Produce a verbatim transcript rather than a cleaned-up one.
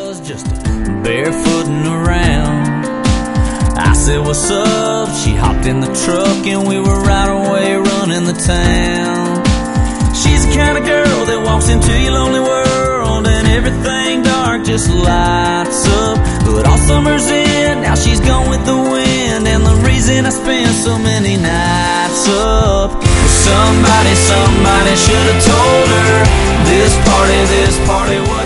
was just barefooting around. I said, what's up? She hopped in the truck and we were right away running the town. She's the kind of girl that walks into your lonely world and everything dark just lights up. But all summer's in, now she's gone with the wind, and the reason I spend so many nights up. Somebody, somebody should have told her this party, this party was